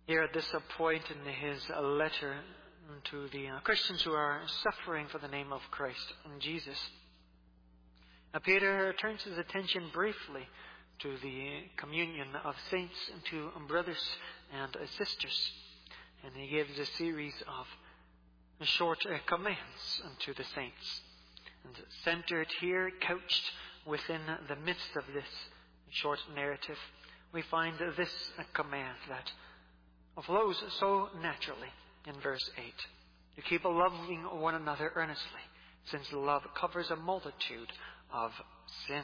Here at this point in his letter to the Christians who are suffering for the name of Christ and Jesus, Peter turns his attention briefly to the communion of saints and to brothers and sisters. And he gives a series of short commands unto the saints. And centered here, couched within the midst of this short narrative, we find this command that flows so naturally in verse 8. To keep loving one another earnestly, since love covers a multitude of sins.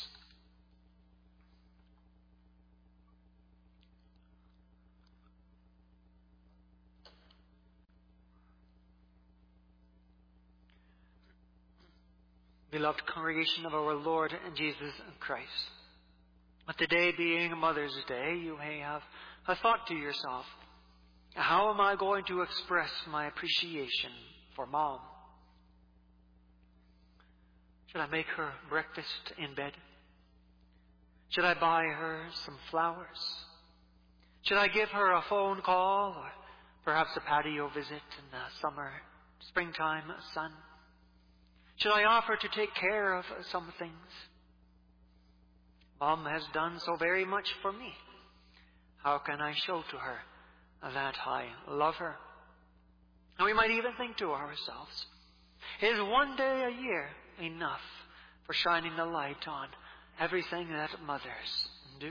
Beloved congregation of our Lord and Jesus Christ, with today being Mother's Day, you may have a thought to yourself, how am I going to express my appreciation for Mom? Should I make her breakfast in bed? Should I buy her some flowers? Should I give her a phone call or perhaps a patio visit in the springtime sun? Should I offer to take care of some things? Mom has done so very much for me. How can I show to her that I love her? And we might even think to ourselves, is one day a year enough for shining the light on everything that mothers do?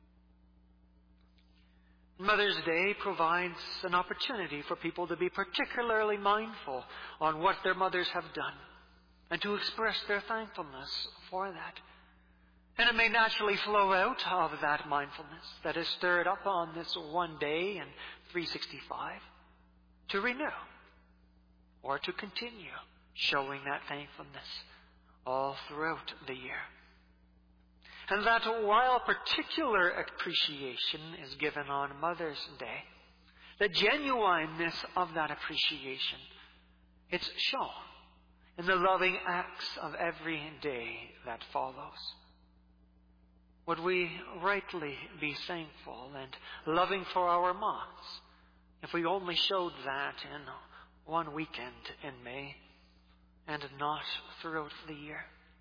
Mother's Day provides an opportunity for people to be particularly mindful on what their mothers have done and to express their thankfulness for that. And it may naturally flow out of that mindfulness that is stirred up on this one day in 365 to renew or to continue showing that thankfulness all throughout the year. And that while particular appreciation is given on Mother's Day, the genuineness of that appreciation, it's shown in the loving acts of every day that follows. Would we rightly be thankful and loving for our moms if we only showed that in one weekend in May and not throughout the year?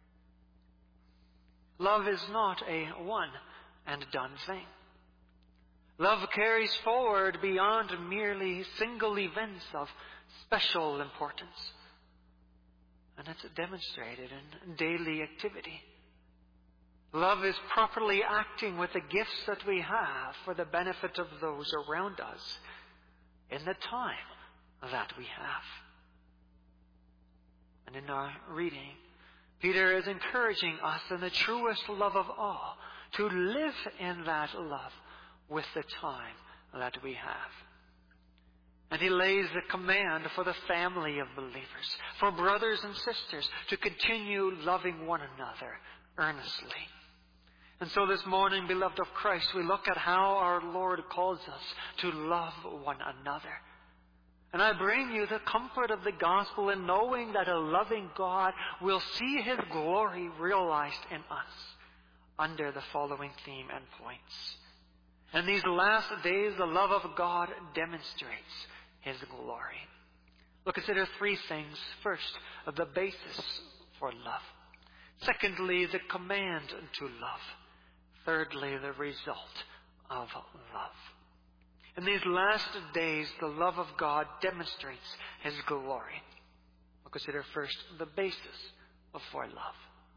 Love is not a one and done thing. Love carries forward beyond merely single events of special importance. And it's demonstrated in daily activity. Love is properly acting with the gifts that we have for the benefit of those around us in the time that we have. And in our reading, Peter is encouraging us in the truest love of all to live in that love with the time that we have. And he lays the command for the family of believers, for brothers and sisters, to continue loving one another earnestly. And so this morning, beloved of Christ, we look at how our Lord calls us to love one another. And I bring you the comfort of the gospel in knowing that a loving God will see His glory realized in us under the following theme and points. In these last days, the love of God demonstrates His glory. We'll consider three things. First, the basis for love. Secondly, the command to love. Thirdly, the result of love. In these last days, the love of God demonstrates His glory. We'll consider first the basis for love.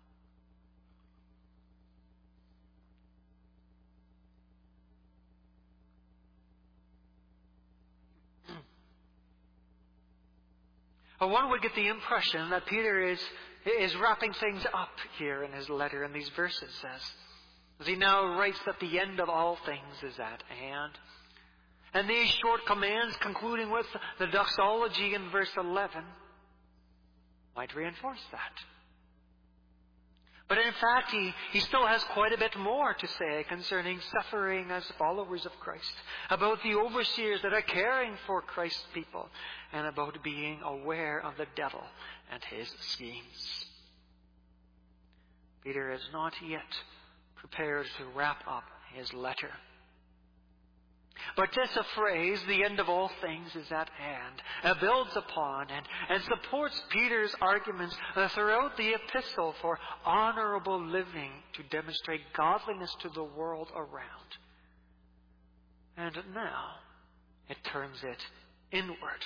One would get the impression that Peter is wrapping things up here in his letter in these verses, as he now writes that the end of all things is at hand. And these short commands, concluding with the doxology in verse 11, might reinforce that. But in fact, he still has quite a bit more to say concerning suffering as followers of Christ, about the overseers that are caring for Christ's people, and about being aware of the devil and his schemes. Peter is not yet prepared to wrap up his letter. But this phrase, the end of all things is at hand, builds upon and supports Peter's arguments throughout the epistle for honorable living to demonstrate godliness to the world around. And now it turns it inward.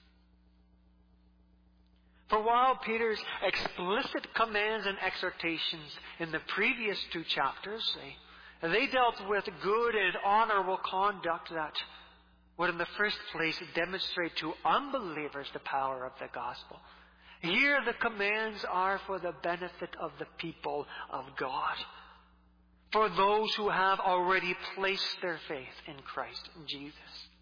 For while Peter's explicit commands and exhortations in the previous 2 chapters, they dealt with good and honorable conduct that would in the first place demonstrate to unbelievers the power of the gospel. Here the commands are for the benefit of the people of God, for those who have already placed their faith in Christ Jesus.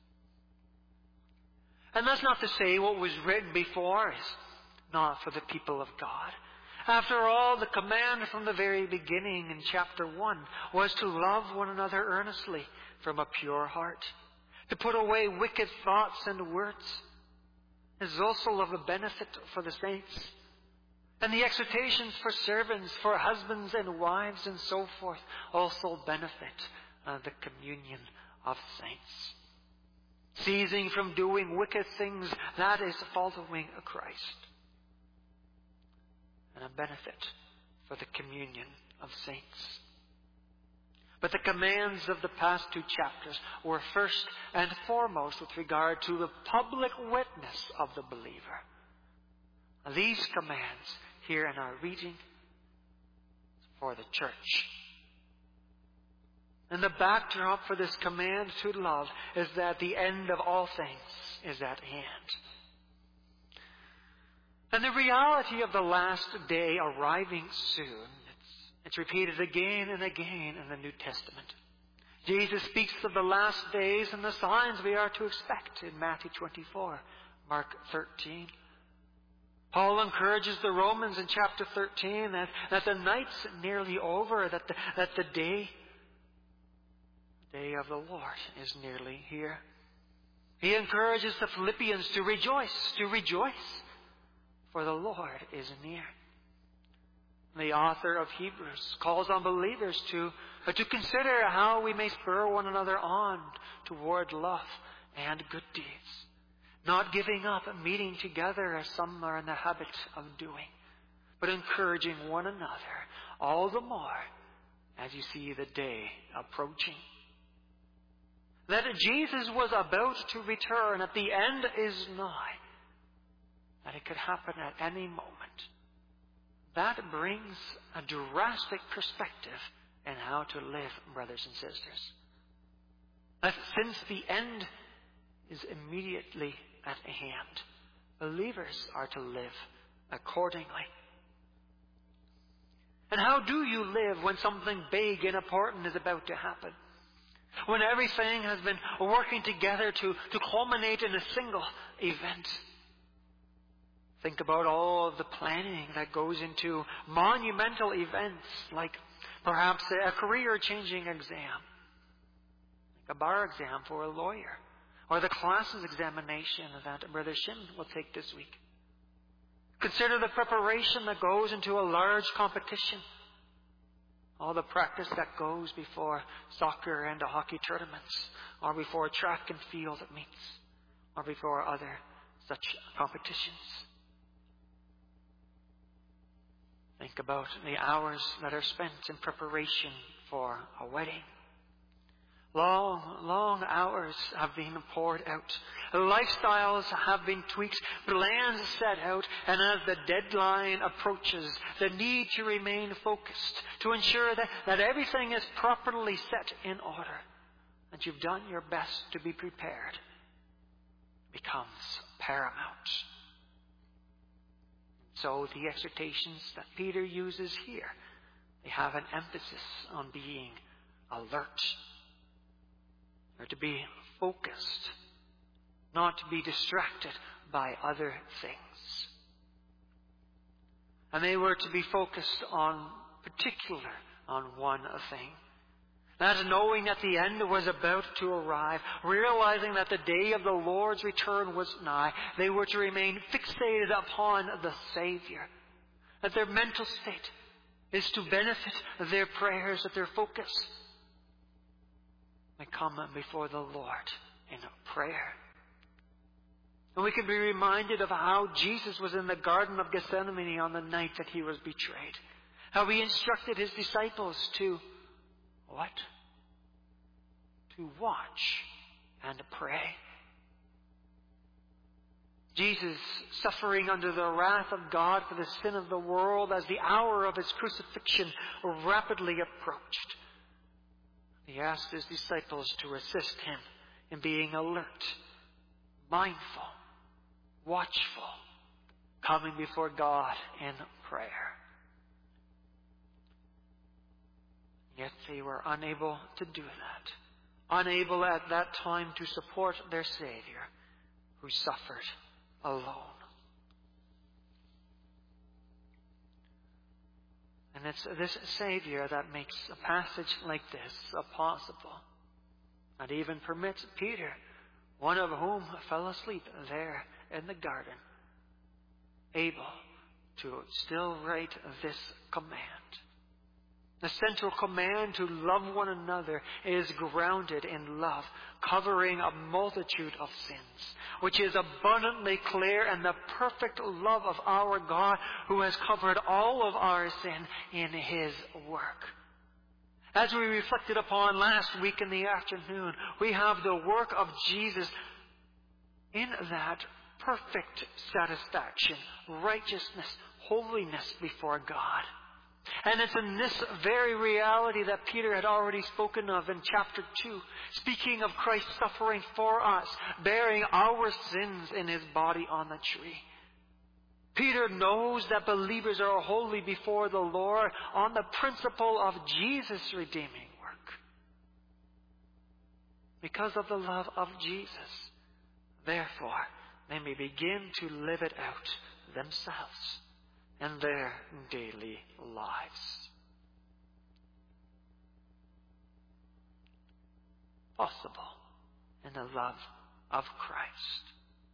And that's not to say what was written before is not for the people of God. After all, the command from the very beginning in chapter 1 was to love one another earnestly from a pure heart, to put away wicked thoughts and words. It is also of a benefit for the saints. And the exhortations for servants, for husbands and wives and so forth also benefit the communion of saints. Ceasing from doing wicked things, that is following Christ. And a benefit for the communion of saints. But the commands of the past 2 chapters were first and foremost with regard to the public witness of the believer. These commands here in our reading for the church. And the backdrop for this command to love is that the end of all things is at hand. And the reality of the last day arriving soon, it's repeated again and again in the New Testament. Jesus speaks of the last days and the signs we are to expect in Matthew 24, Mark 13. Paul encourages the Romans in chapter 13 that the night's nearly over, that the day of the Lord is nearly here. He encourages the Philippians to rejoice, for the Lord is near. The author of Hebrews calls on believers to consider how we may spur one another on toward love and good deeds, not giving up meeting together as some are in the habit of doing, but encouraging one another all the more as you see the day approaching. That Jesus was about to return, that the end is nigh, that it could happen at any moment. That brings a drastic perspective in how to live, brothers and sisters. That since the end is immediately at hand, believers are to live accordingly. And how do you live when something big and important is about to happen? When everything has been working together to culminate in a single event? Think about all of the planning that goes into monumental events like perhaps a career-changing exam, like a bar exam for a lawyer, or the classes examination that Brother Shin will take this week. Consider the preparation that goes into a large competition, all the practice that goes before soccer and hockey tournaments, or before track and field meets, or before other such competitions. Think about the hours that are spent in preparation for a wedding. Long hours have been poured out. Lifestyles have been tweaked, plans set out, and as the deadline approaches, the need to remain focused, to ensure that everything is properly set in order, that you've done your best to be prepared, becomes paramount. So the exhortations that Peter uses here, they have an emphasis on being alert. Or to be focused, not to be distracted by other things. And they were to be focused on one thing. That knowing that the end was about to arrive, realizing that the day of the Lord's return was nigh, they were to remain fixated upon the Savior. That their mental state is to benefit their prayers, that their focus we come before the Lord in prayer. And we can be reminded of how Jesus was in the Garden of Gethsemane on the night that he was betrayed. How he instructed his disciples to what? To watch and pray. Jesus, suffering under the wrath of God for the sin of the world as the hour of his crucifixion rapidly approached, he asked his disciples to assist him in being alert, mindful, watchful, coming before God in prayer. Yet they were unable to do that. Unable at that time to support their Savior, who suffered alone. And it's this Savior that makes a passage like this possible. And even permits Peter, one of whom fell asleep there in the garden, able to still write this command. The central command to love one another is grounded in love, covering a multitude of sins, which is abundantly clear in the perfect love of our God, who has covered all of our sin in his work. As we reflected upon last week in the afternoon, we have the work of Jesus in that perfect satisfaction, righteousness, holiness before God. And it's in this very reality that Peter had already spoken of in chapter 2, speaking of Christ suffering for us, bearing our sins in his body on the tree. Peter knows that believers are holy before the Lord on the principle of Jesus' redeeming work. Because of the love of Jesus, therefore, they may begin to live it out themselves in their daily lives. Possible in the love of Christ.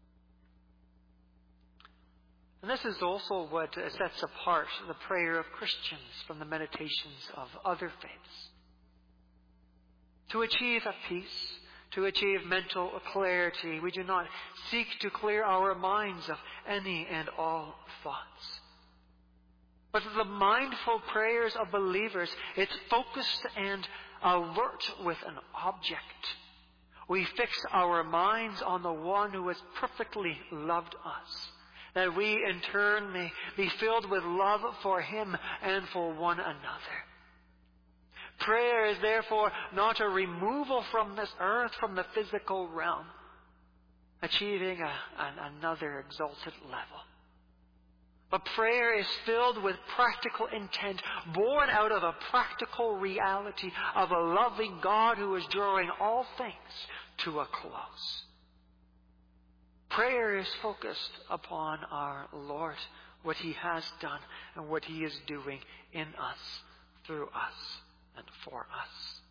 And this is also what sets apart the prayer of Christians from the meditations of other faiths. To achieve a peace, to achieve mental clarity, we do not seek to clear our minds of any and all thoughts. But the mindful prayers of believers, it's focused and alert with an object. We fix our minds on the one who has perfectly loved us, that we in turn may be filled with love for him and for one another. Prayer is therefore not a removal from this earth, from the physical realm, achieving another exalted level. But prayer is filled with practical intent, born out of a practical reality of a loving God who is drawing all things to a close. Prayer is focused upon our Lord, what he has done and what he is doing in us, through us, and for us.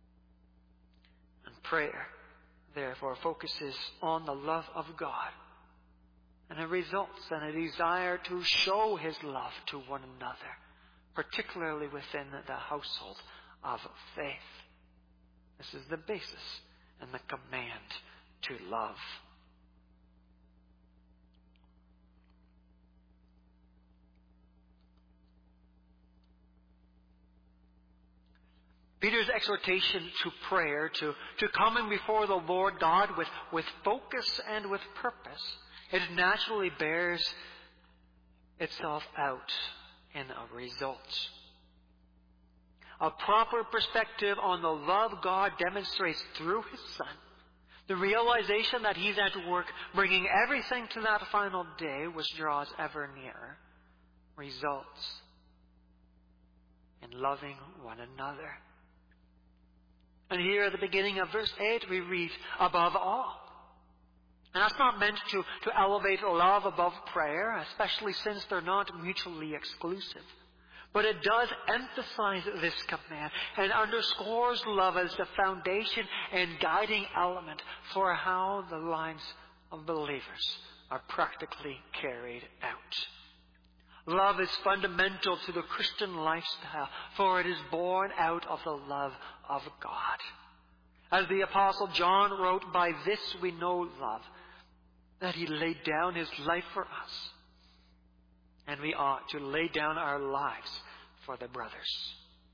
And prayer, therefore, focuses on the love of God. And it results in a desire to show his love to one another, particularly within the household of faith. This is the basis and the command to love. Peter's exhortation to prayer, to coming before the Lord God with focus and with purpose, it naturally bears itself out in a result. A proper perspective on the love God demonstrates through his Son, the realization that he's at work bringing everything to that final day which draws ever nearer, results in loving one another. And here at the beginning of verse 8 we read, above all. And that's not meant to elevate love above prayer, especially since they're not mutually exclusive. But it does emphasize this command and underscores love as the foundation and guiding element for how the lives of believers are practically carried out. Love is fundamental to the Christian lifestyle, for it is born out of the love of God. As the Apostle John wrote, by this we know love, that he laid down his life for us. And we ought to lay down our lives for the brothers.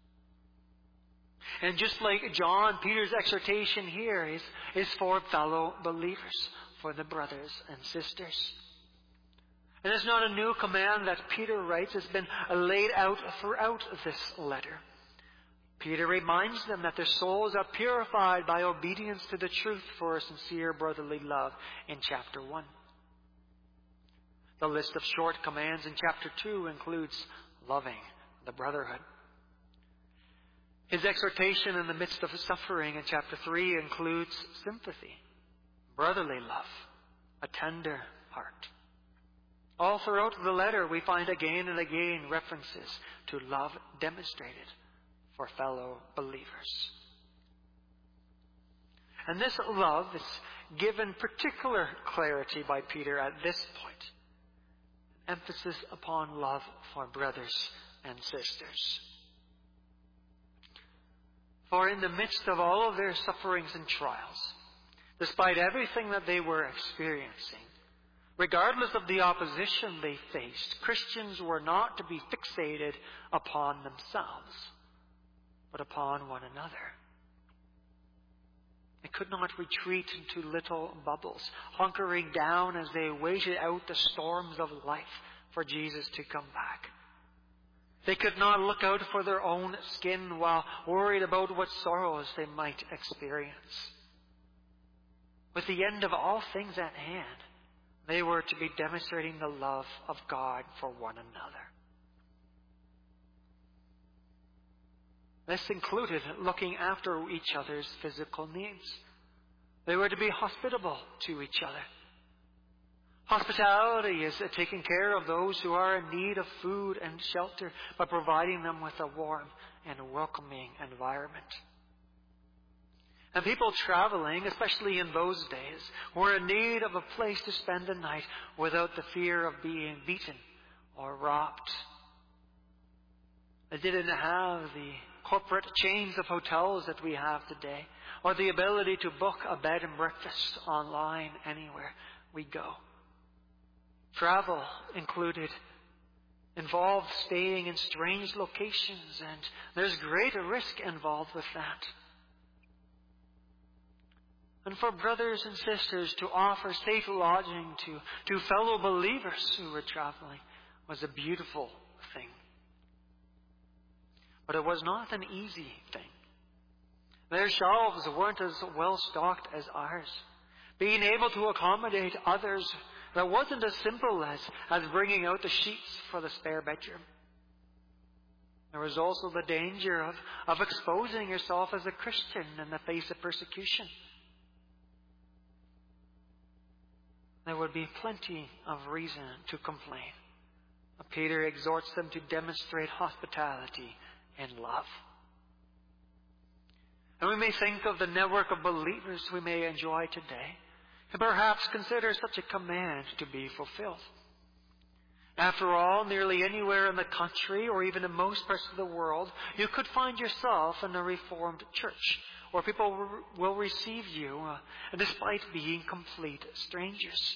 And just like John, Peter's exhortation here is for fellow believers, for the brothers and sisters. And it's not a new command that Peter writes. It's been laid out throughout this letter. Peter reminds them that their souls are purified by obedience to the truth for a sincere brotherly love in chapter 1. The list of short commands in chapter 2 includes loving the brotherhood. His exhortation in the midst of suffering in chapter 3 includes sympathy, brotherly love, a tender heart. All throughout the letter we find again and again references to love demonstrated for fellow believers. And this love is given particular clarity by Peter at this point. Emphasis upon love for brothers and sisters. For in the midst of all of their sufferings and trials, despite everything that they were experiencing, regardless of the opposition they faced, Christians were not to be fixated upon themselves, but upon one another. They could not retreat into little bubbles, hunkering down as they waited out the storms of life for Jesus to come back. They could not look out for their own skin while worried about what sorrows they might experience. With the end of all things at hand, they were to be demonstrating the love of God for one another. This included looking after each other's physical needs. They were to be hospitable to each other. Hospitality is taking care of those who are in need of food and shelter by providing them with a warm and welcoming environment. And people traveling, especially in those days, were in need of a place to spend the night without the fear of being beaten or robbed. They didn't have the corporate chains of hotels that we have today, or the ability to book a bed and breakfast online anywhere we go. Travel involved staying in strange locations, and there's great risk involved with that. And for brothers and sisters to offer safe lodging to fellow believers who were traveling was a beautiful thing. But it was not an easy thing. Their shelves weren't as well stocked as ours. Being able to accommodate others, that wasn't as simple as bringing out the sheets for the spare bedroom. There was also the danger of exposing yourself as a Christian in the face of persecution. There would be plenty of reason to complain. Peter exhorts them to demonstrate hospitality and love. And we may think of the network of believers we may enjoy today, and perhaps consider such a command to be fulfilled. After all, nearly anywhere in the country, or even in most parts of the world, you could find yourself in a Reformed church, where people will receive you despite being complete strangers.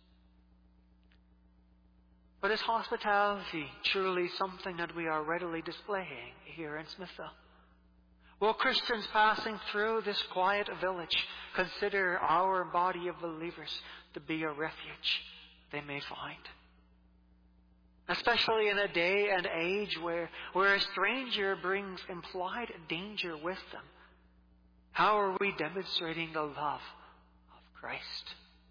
But is hospitality truly something that we are readily displaying here in Smithville? Will Christians passing through this quiet village consider our body of believers to be a refuge they may find? Especially in a day and age where a stranger brings implied danger with them. How are we demonstrating the love of Christ?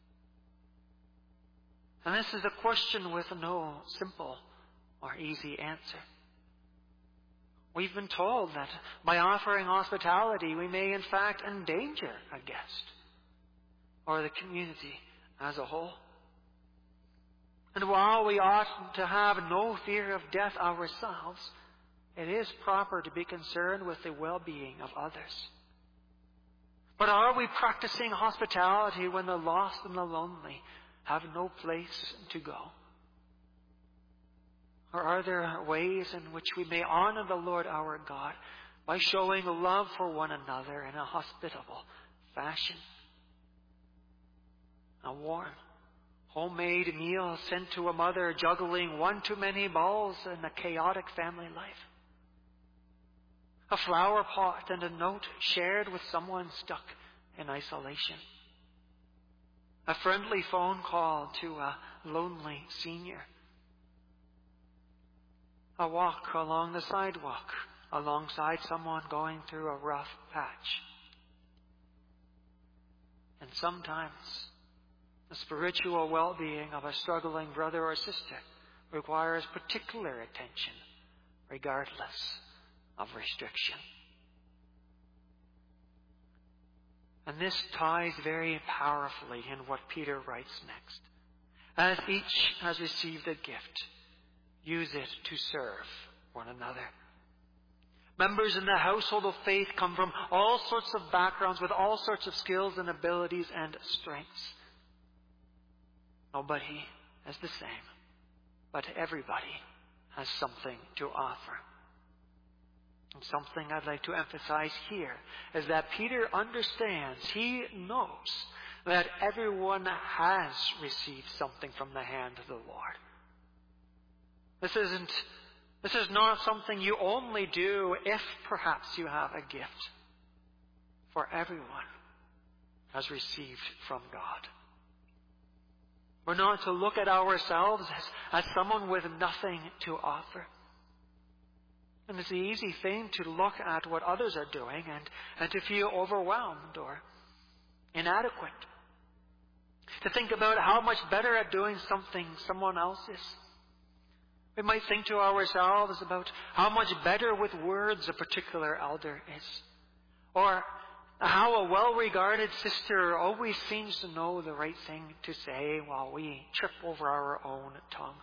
And this is a question with no simple or easy answer. We've been told that by offering hospitality, we may in fact endanger a guest or the community as a whole. And while we ought to have no fear of death ourselves, it is proper to be concerned with the well-being of others. But are we practicing hospitality when the lost and the lonely have no place to go? Or are there ways in which we may honor the Lord our God by showing love for one another in a hospitable fashion. A warm, homemade meal sent to a mother juggling one too many balls in a chaotic family life. A flower pot and a note shared with someone stuck in isolation. A friendly phone call to a lonely senior. A walk along the sidewalk alongside someone going through a rough patch. And sometimes the spiritual well-being of a struggling brother or sister requires particular attention, regardless of restriction. And this ties very powerfully in what Peter writes next. As each has received a gift, use it to serve one another. Members in the household of faith come from all sorts of backgrounds with all sorts of skills and abilities and strengths. Nobody is the same, but everybody has something to offer. And something I'd like to emphasize here is that Peter understands, he knows that everyone has received something from the hand of the Lord. This is not something you only do if perhaps you have a gift. For everyone has received from God. We're not to look at ourselves as someone with nothing to offer. And it's the easy thing to look at what others are doing and to feel overwhelmed or inadequate. To think about how much better at doing something someone else is. We might think to ourselves about how much better with words a particular elder is. Or how a well-regarded sister always seems to know the right thing to say while we trip over our own tongue.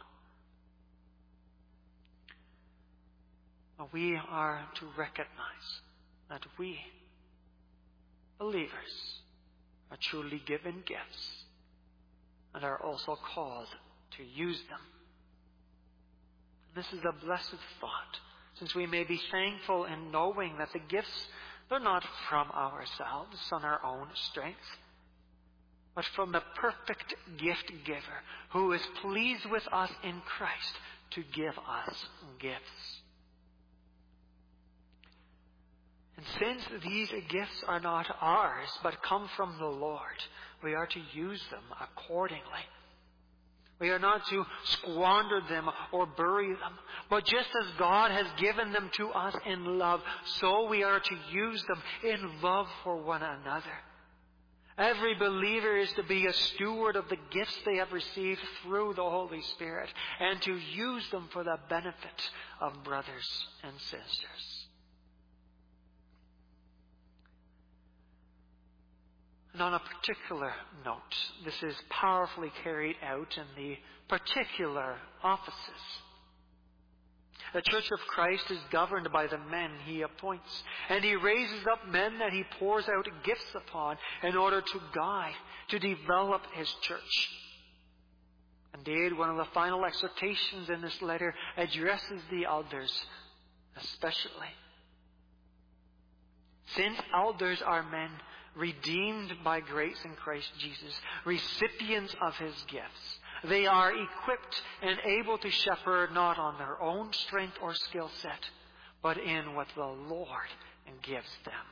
We are to recognize that we, believers, are truly given gifts and are also called to use them. This is a blessed thought, since we may be thankful in knowing that the gifts, they're not from ourselves on our own strength, but from the perfect gift giver who is pleased with us in Christ to give us gifts. And since these gifts are not ours, but come from the Lord, we are to use them accordingly. We are not to squander them or bury them, but just as God has given them to us in love, so we are to use them in love for one another. Every believer is to be a steward of the gifts they have received through the Holy Spirit and to use them for the benefit of brothers and sisters. And on a particular note, this is powerfully carried out in the particular offices. The Church of Christ is governed by the men He appoints, and He raises up men that He pours out gifts upon in order to guide, to develop His church. Indeed, one of the final exhortations in this letter addresses the elders especially. Since elders are men redeemed by grace in Christ Jesus, recipients of His gifts, they are equipped and able to shepherd not on their own strength or skill set, but in what the Lord gives them.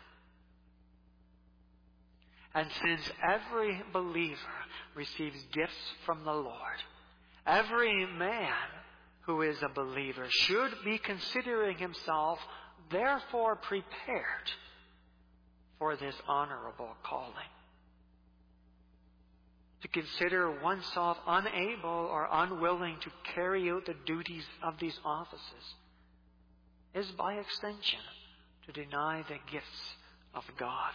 And since every believer receives gifts from the Lord, every man who is a believer should be considering himself therefore prepared for this honorable calling. To consider oneself unable or unwilling to carry out the duties of these offices is by extension to deny the gifts of God.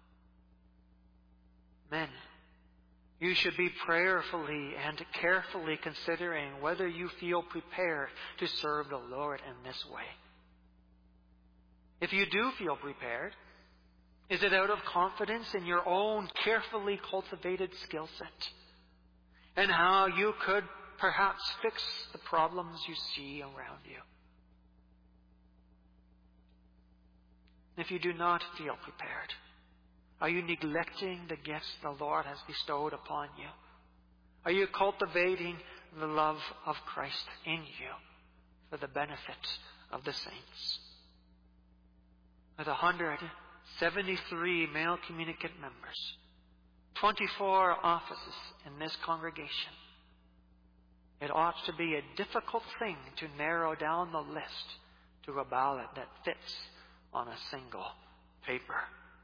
Men, you should be prayerfully and carefully considering whether you feel prepared to serve the Lord in this way. If you do feel prepared, is it out of confidence in your own carefully cultivated skill set and how you could perhaps fix the problems you see around you? If you do not feel prepared, are you neglecting the gifts the Lord has bestowed upon you? Are you cultivating the love of Christ in you for the benefit of the saints? With 173 male communicant members, 24 offices in this congregation, it ought to be a difficult thing to narrow down the list to a ballot that fits on a single paper.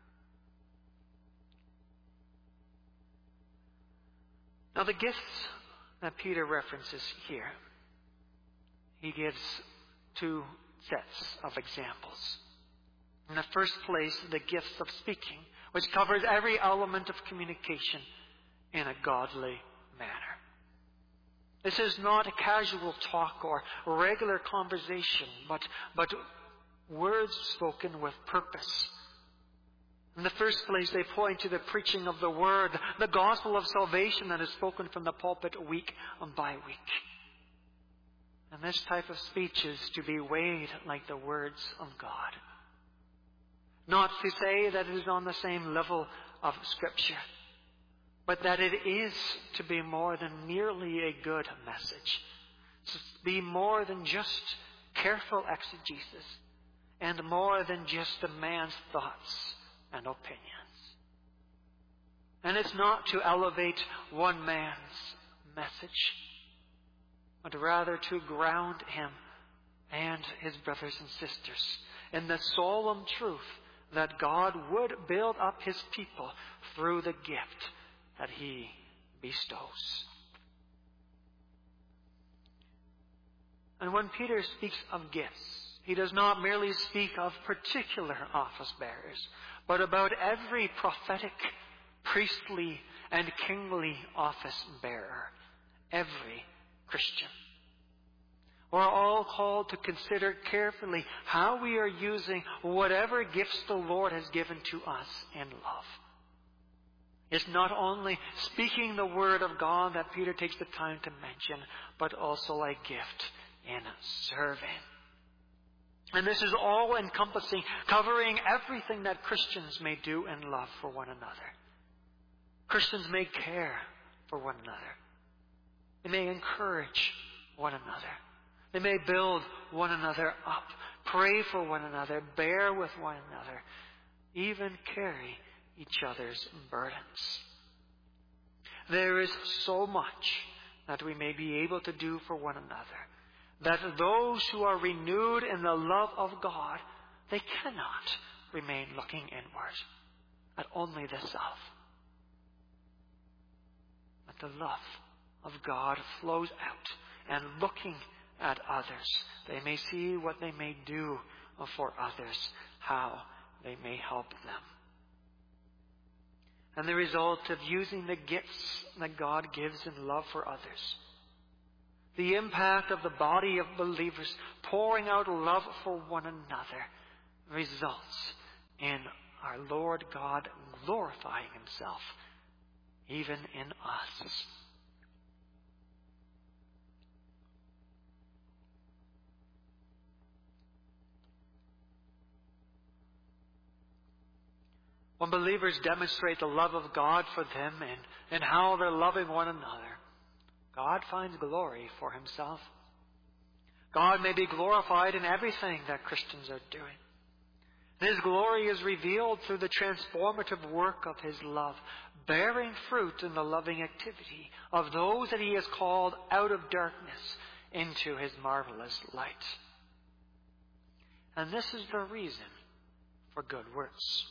Now, the gifts that Peter references here, he gives two sets of examples. In the first place, the gifts of speaking, which covers every element of communication in a godly manner. This is not a casual talk or regular conversation, but words spoken with purpose. In the first place, they point to the preaching of the Word, the gospel of salvation that is spoken from the pulpit week by week. And this type of speech is to be weighed like the words of God. Not to say that it is on the same level of Scripture, but that it is to be more than merely a good message. To be more than just careful exegesis, and more than just a man's thoughts and opinions. And it's not to elevate one man's message, but rather to ground him and his brothers and sisters in the solemn truth that God would build up His people through the gift that He bestows. And when Peter speaks of gifts, he does not merely speak of particular office bearers, but about every prophetic, priestly, and kingly office bearer, every Christian. We're all called to consider carefully how we are using whatever gifts the Lord has given to us in love. It's not only speaking the Word of God that Peter takes the time to mention, but also a gift in serving. And this is all encompassing, covering everything that Christians may do in love for one another. Christians may care for one another. They may encourage one another. They may build one another up, pray for one another, bear with one another, even carry each other's burdens. There is so much that we may be able to do for one another, that those who are renewed in the love of God, they cannot remain looking inward at only the self. But the love of God flows out, and looking at others, they may see what they may do for others, how they may help them. And the result of using the gifts that God gives in love for others, the impact of the body of believers pouring out love for one another, results in our Lord God glorifying Himself even in us. When believers demonstrate the love of God for them and how they're loving one another, God finds glory for Himself. God may be glorified in everything that Christians are doing. His glory is revealed through the transformative work of His love, bearing fruit in the loving activity of those that He has called out of darkness into His marvelous light. And this is the reason for good works.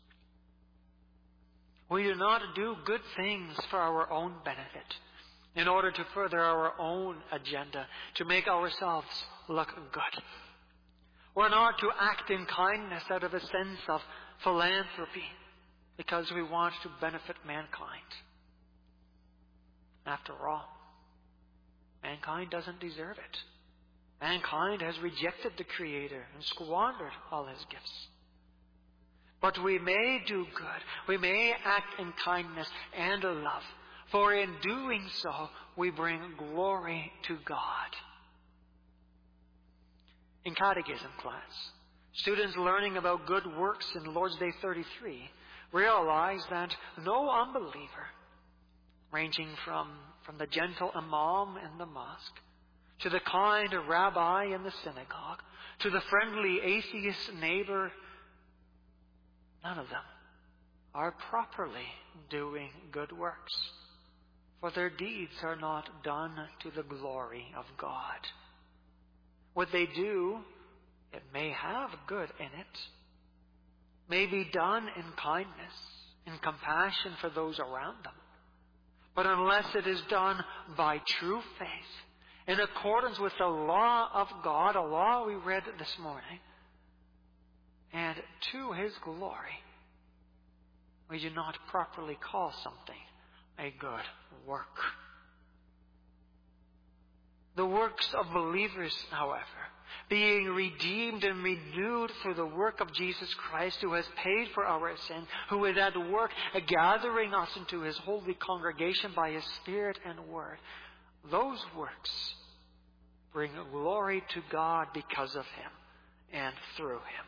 We do not do good things for our own benefit, in order to further our own agenda, to make ourselves look good. We're not to act in kindness out of a sense of philanthropy, because we want to benefit mankind. After all, mankind doesn't deserve it. Mankind has rejected the Creator and squandered all His gifts. But we may do good. We may act in kindness and love. For in doing so, we bring glory to God. In catechism class, Students learning about good works in Lord's Day 33 realize that no unbeliever, ranging from the gentle imam in the mosque, to the kind rabbi in the synagogue, to the friendly atheist neighbor, none of them are properly doing good works, for their deeds are not done to the glory of God. What they do, it may have good in it, may be done in kindness, in compassion for those around them. But unless it is done by true faith, in accordance with the law of God, a law we read this morning, and to His glory, we do not properly call something a good work. The works of believers, however, being redeemed and renewed through the work of Jesus Christ, who has paid for our sin, who is at work gathering us into His holy congregation by His Spirit and Word, those works bring glory to God because of Him and through Him.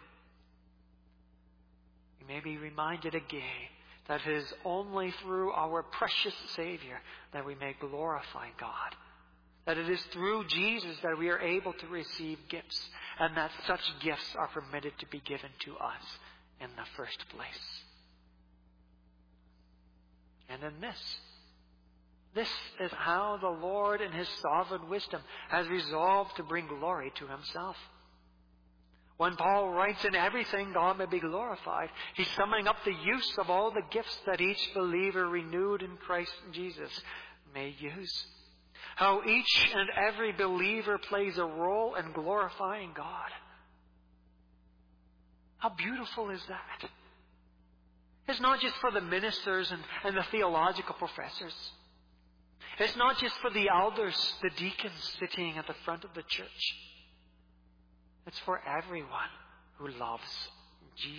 We may be reminded again that it is only through our precious Savior that we may glorify God. That it is through Jesus that we are able to receive gifts, and that such gifts are permitted to be given to us in the first place. And in this is how the Lord in His sovereign wisdom has resolved to bring glory to Himself. When Paul writes, "In everything God may be glorified," he's summing up the use of all the gifts that each believer renewed in Christ Jesus may use. How each and every believer plays a role in glorifying God. How beautiful is that? It's not just for the ministers and the theological professors. It's not just for the elders, the deacons sitting at the front of the church. It's for everyone who loves Jesus.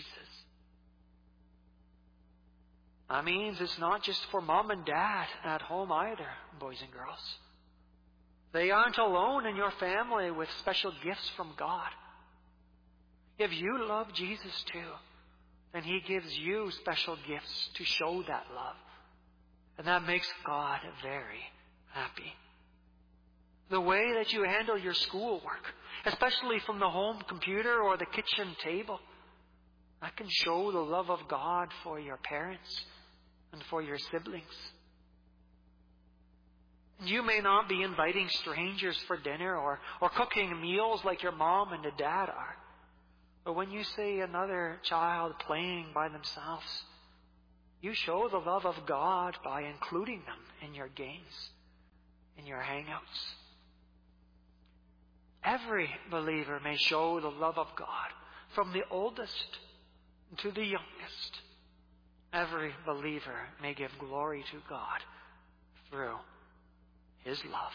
That means it's not just for mom and dad at home either, boys and girls. They aren't alone in your family with special gifts from God. If you love Jesus too, then He gives you special gifts to show that love. And that makes God very happy. The way that you handle your schoolwork, especially from the home computer or the kitchen table, that can show the love of God for your parents and for your siblings. You may not be inviting strangers for dinner or cooking meals like your mom and your dad are. But when you see another child playing by themselves, you show the love of God by including them in your games, in your hangouts. Every believer may show the love of God, from the oldest to the youngest. Every believer may give glory to God through His love.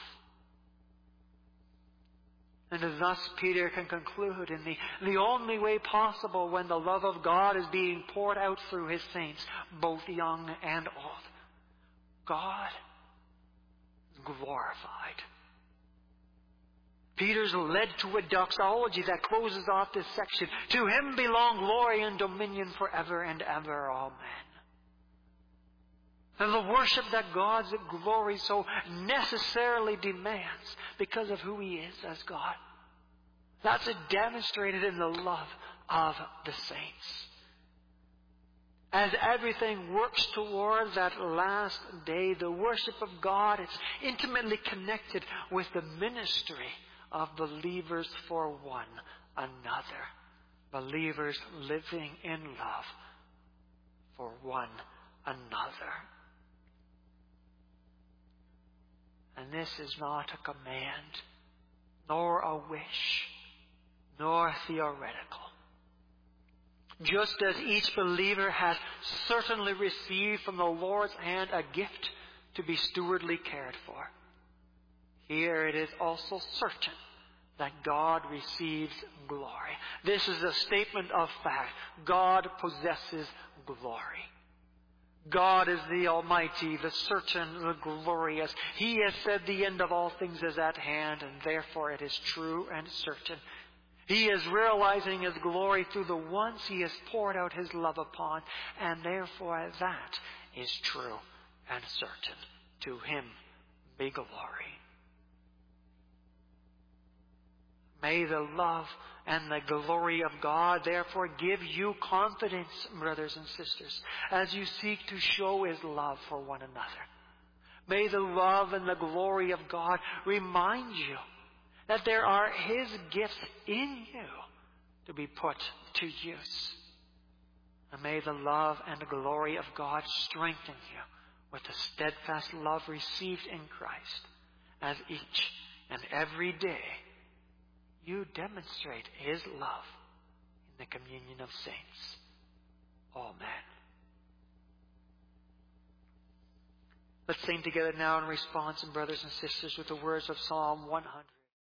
And thus Peter can conclude in the only way possible when the love of God is being poured out through His saints, both young and old. God is glorified. Peter's led to a doxology that closes off this section. To Him belong glory and dominion forever and ever. Amen. And the worship that God's glory so necessarily demands because of who He is as God, that's demonstrated in the love of the saints. As everything works toward that last day, the worship of God is intimately connected with the ministry of believers for one another. Believers living in love for one another. And this is not a command, nor a wish, nor theoretical. Just as each believer has certainly received from the Lord's hand a gift to be stewardly cared for, here it is also certain that God receives glory. This is a statement of fact. God possesses glory. God is the Almighty, the certain, the glorious. He has said the end of all things is at hand, and therefore it is true and certain. He is realizing His glory through the ones He has poured out His love upon, and therefore that is true and certain. To Him be glory. May the love and the glory of God therefore give you confidence, brothers and sisters, as you seek to show His love for one another. May the love and the glory of God remind you that there are His gifts in you to be put to use. And may the love and the glory of God strengthen you with the steadfast love received in Christ, as each and every day you demonstrate His love in the communion of saints. Amen. Let's sing together now in response, brothers and sisters, with the words of Psalm 100.